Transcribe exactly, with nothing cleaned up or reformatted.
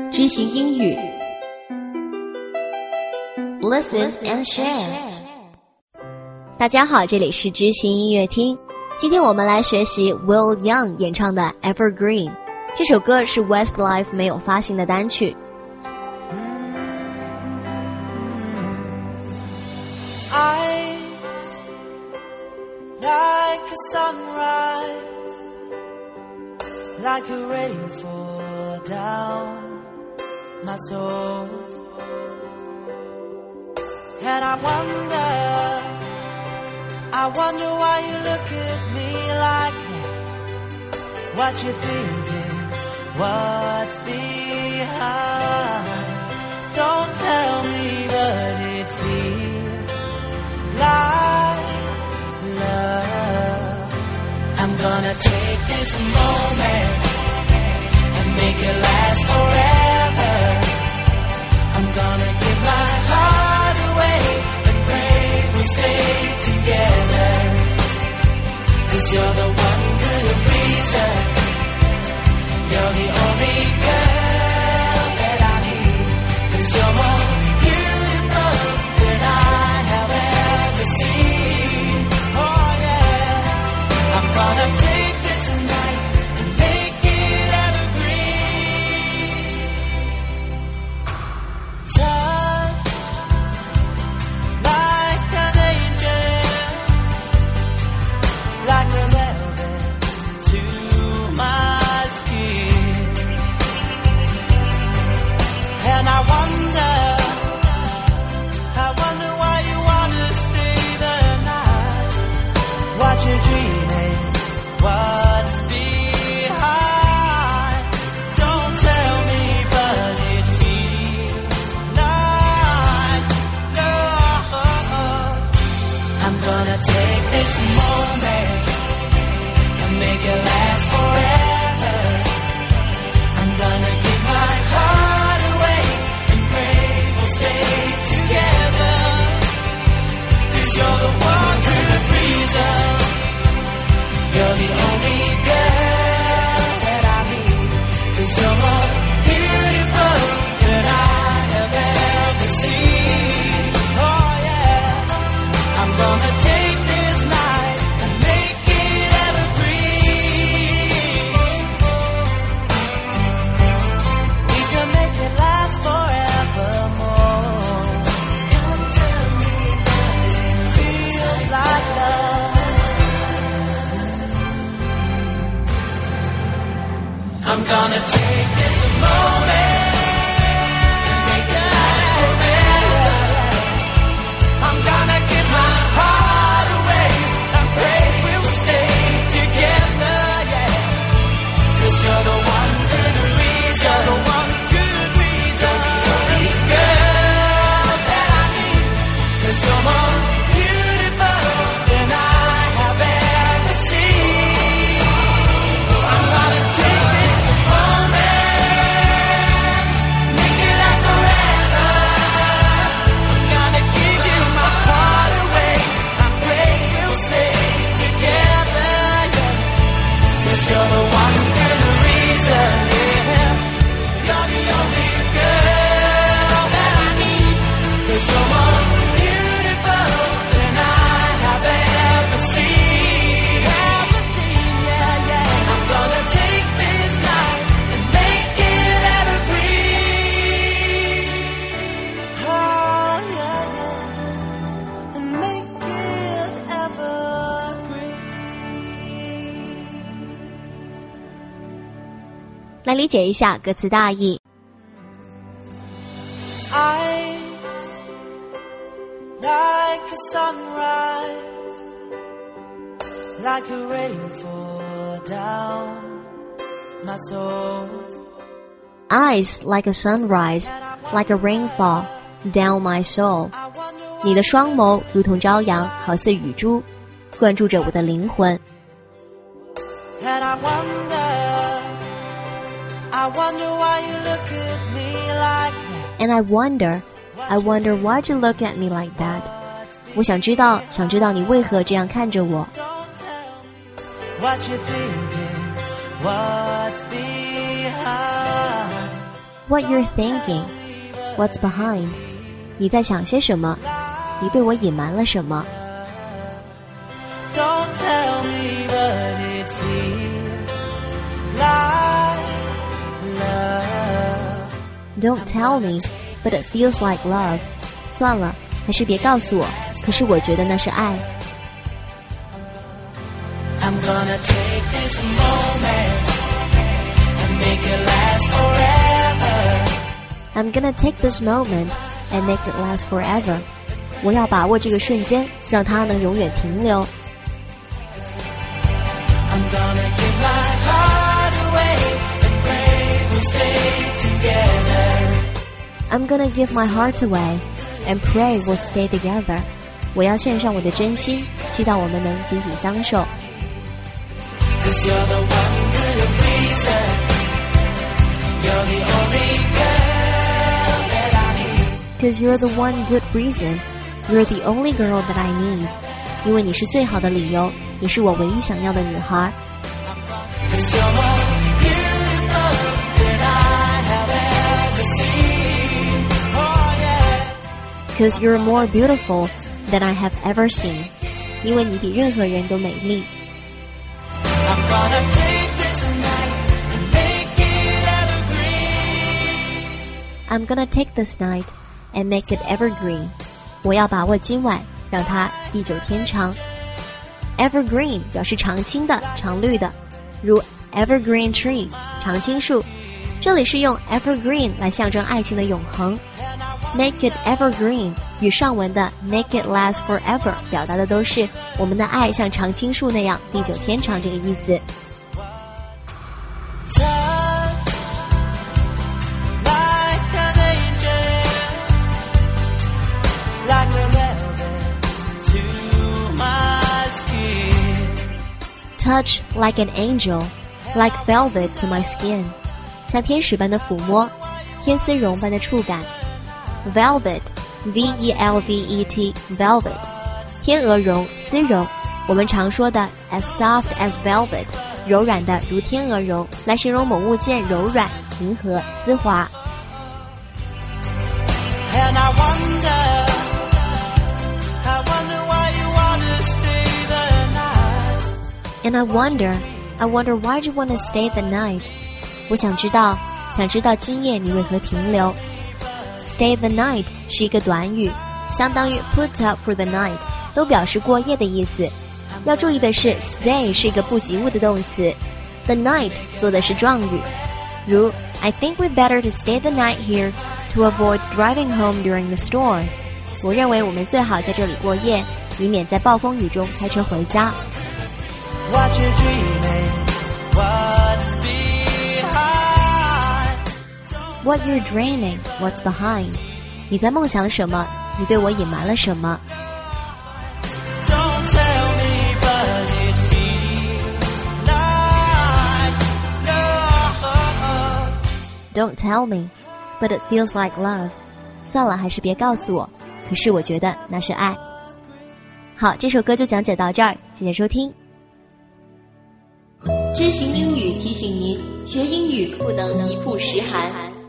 知行英语 Listen and share。 大家好，这里是知行音乐厅，今天我们来学习 Will Young 演唱的 Evergreen， 这首歌是 Westlife 没有发行的单曲。 Eyes like a sunrise, like a rainfall down my soul, and I wonder, I wonder why you look at me like that. What you thinking? What's behind? Don't tell me, but it feels like love. I'm gonna take this moment and make it last forever. I'm gonna give my heart away and pray we'll stay together. 'Cause you're the one good reason. You're the only girl that I need. 'Cause you're more beautiful than I have ever seen. Oh yeah, I'm gonna take this night and make it evergreen. Touch like an angel, like a velvet to my skin. And I wonder, I wonder why you wanna stay the night. What you dreaming? What's behind? Don't tell me, but it feels like love. I'm gonna take this moment and make it last forever. I'm gonna give my heart away and pray we'll stay together. 'Cause you're the one good reason. You're the only girl that I need. 'Cause you're more beautiful than I have ever seen. Oh yeah, I'm gonna take this night and make it evergreen. We can make it last forevermore. Don't tell me that it feels like love. I'm gonna take this moment and make it last forever. I'm gonna give my heart away and pray we'll stay together, yeah. 'Cause you're the one good reason, the one good reason. You're the only girl that I need. 'Cause you're more beautiful than I have ever seen. I'm gonna take this moment, make it last forever. I'm gonna give you my heart away. I pray we'll stay together, yeah. 'Cause you're the one good reason, yeah. You're the only girl that I need. 'Cause you're more beautiful than I have ever seen. Ever seen, yeah, yeah. I'm gonna take this night and make it evergreen. Oh yeah, yeah. And make it evergreen. 来理解一下歌词大意。 Eyes like a sunrise, like a rainfall down my soul. Eyes like a sunrise, like a rainfall, down my soul. 你的双眸如同朝阳，好似雨珠，灌注着我的灵魂。 And I wonder, I wonder why you look at me like that. And I wonder, I wonder why you look at me like that. 我想知道，想知道你为何这样看着我。 What you thinking? What's behind? What you're thinking? What's behind? 你在想些什么？你对我隐瞒了什么？ Don't tell me, but it feels like love. Don't tell me, but it feels like love. 算了，还是别告诉我。可是我觉得那是爱。 I'm gonna take this moment and make it last forever. I'm gonna take this moment and make it last forever. 我要把握这个瞬间，让它能永远停留。 I'm gonna give my heart away and pray we'll stay together. I'm gonna give my heart away and pray we'll stay together. 我要献上我的真心，祈祷我们能紧紧相守。 Cause you're the one good reason. You're the only girl that I need. Cause you're the one good reason. You're the only girl that I need. 因为你是最好的理由，你是我唯一想要的女孩。 Cause you're more beautiful than I have ever seen. Oh yeah. Cause you're more beautiful than I have ever seen. 因为你比任何人都美丽。 I'm gonna take this night and make it evergreen. I'm gonna take this night and make it evergreen. 我要把握今晚，让它地久天长。Evergreen 表示常青的、常绿的，如 evergreen tree 常青树。这里是用 evergreen 来象征爱情的永恒。Make it evergreen 与上文的 make it last forever 表达的都是我们的爱像常青树那样地久天长这个意思。Touch like an angel, like velvet to my skin. 像天使般的抚摸，天丝绒般的触感。Velvet, V E L V E T, velvet. 天鹅绒、丝绒，我们常说的 as soft as velvet, 柔软的如天鹅绒，来形容某物件柔软、平和、丝滑。 And I wonder, I wonder why you wanna stay the night. And I wonder, I wonder why'd you wanna stay the night? 我想知道，想知道今夜你为何停留。Stay the night 是一个短语，相当于 put up for the night， 都表示过夜的意思。要注意的是 stay 是一个不及物的动词， the night 做的是状语。如 I think we'd better to stay the night here to avoid driving home during the storm. 我认为我们最好在这里过夜，以免在暴风雨中开车回家。 What you're dreaming, what's behind? What you're dreaming, what's behind? 你在梦想什么？你对我隐瞒了什么？ Don't tell me, but it feels like love. Don't tell me, but it feels like love. 算了，还是别告诉我。可是我觉得那是爱。好，这首歌就讲解到这儿，谢谢收听。知行英语提醒您，学英语不能一曝十寒。